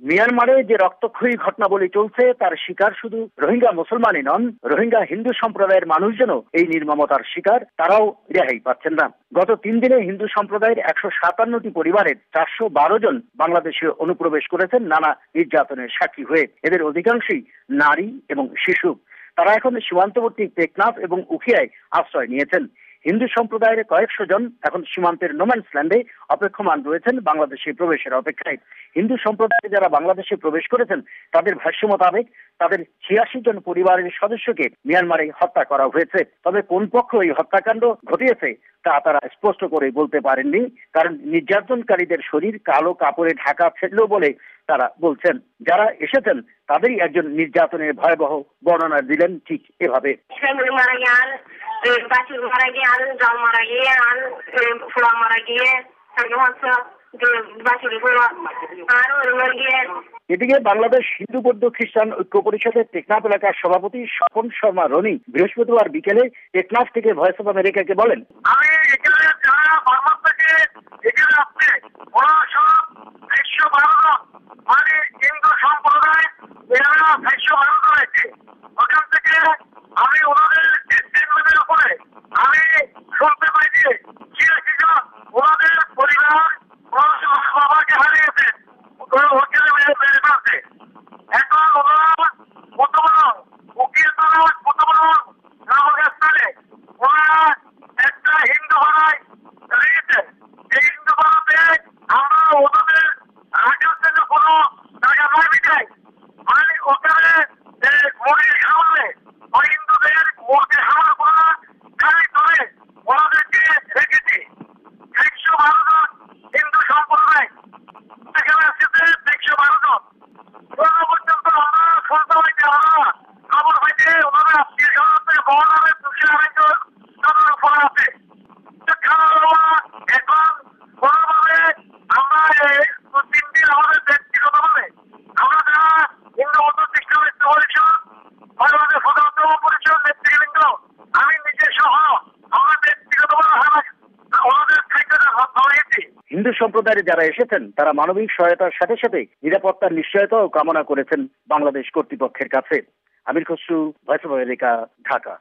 মিয়ানমারে যে রক্তক্ষয়ী ঘটনাবলী চলছে তার শিকার শুধু রোহিঙ্গা মুসলমানই নন, রোহিঙ্গা হিন্দু সম্প্রদায়ের মানুষজনও এই নির্মমতার শিকার, তারাও রেহাই পাচ্ছেন না। গত 3 দিনে হিন্দু সম্প্রদায়ের 157টি পরিবারের 412 জন বাংলাদেশে অনুপ্রবেশ করেছেন নানা নির্যাতনের সাক্ষী হয়ে। এদের অধিকাংশই নারী এবং শিশু। তারা এখন সীমান্তবর্তী টেকনাফ এবং উখিয়ায় আশ্রয় নিয়েছেন। হিন্দু সম্প্রদায়ের কয়েকশো জন এখন সীমান্তের নোম্যান্স ল্যান্ডে অপেক্ষমান রয়েছেন বাংলাদেশে প্রবেশের অপেক্ষায়। হিন্দু সম্প্রদায়ে যারা বাংলাদেশে প্রবেশ করেছেন তাদের ভাষ্য মোতাবেক তাদের 86 জন পরিবারের সদস্যকে মিয়ানমারে হত্যা করা হয়েছে। তবে কোন পক্ষ এই হত্যাকাণ্ড ঘটিয়েছে তা তারা স্পষ্ট করে বলতে পারেননি, কারণ নির্যাতনকারীদের শরীর কালো কাপড়ে ঢাকা ছিল বলে তারা বলছেন। যারা এসেছেন তাদেরই একজন নির্যাতনের ভয়াবহ বর্ণনা দিলেন ঠিক এভাবে। বাছুর মারা গিয়ে জল মারা গিয়ে ফোড়া মারা গিয়ে এদিকে বাংলাদেশ হিন্দু বৌদ্ধ খ্রিস্টান ঐক্য পরিষদের টেকনাফ এলাকার সভাপতি স্বপন শর্মা রনি বৃহস্পতিবার বিকেলে টেকনাফ থেকে ভয়েস অফ আমেরিকাকে বলেন, আমি এখানে যারা বাংলা থেকে এখানে আসছে ওরা সব 112 মানে হিন্দু সম্প্রদায় এরা 112 রয়েছে। ওখান থেকে আমি ওনাদের স্টেটমেন্টের উপরে আমি শুনতে পাই যে 86 জন ওনাদের পরিবার বাবাকে হারিয়েছেন হোটেলে মেরে ফেলছে। এখন ওনারা কত বড় উকিল কত বড় নামক স্থানে ওনারা একটা হিন্দু ভাড়ায় দাঁড়িয়েছেন। এই হিন্দু ভাড়াতে আমরা ওনাদের রাখার জন্য কোনো জায়গা নয় বিদায় মানে ওখানে মরির সামনে ওই হিন্দুদের মূর্তি হামলা করা খালি করে ওনাদেরকে রেখেছি। 112 জন হিন্দু সম্প্রদায় এখানে আসছে 112 জন। পর্যন্ত আমরা শুনতে পাইছি, আমরা খবর পাইছি ওনারা আত্মীয় স্বজন থেকে গভর্নরের 200 জনের উপর আছে। এখন কোনোভাবে আমরা 3 দিন আমাদের ব্যক্তিগতভাবে আমরা যারা হিন্দু বৌদ্ধ খ্রিস্টান ঐক্য পরিষদ বাংলাদেশ প্রধানতম পরিষদ নেতৃবৃন্দ আমি নিজে সহ আমরা ব্যক্তিগতভাবে ওনাদের খাইতে হয়েছি। হিন্দু সম্প্রদায়ের যারা এসেছেন তারা মানবিক সহায়তার সাথে সাথে নিরাপত্তার নিশ্চয়তাও কামনা করেছেন বাংলাদেশ কর্তৃপক্ষের কাছে। Amir Khasru, voice of America, Dhaka.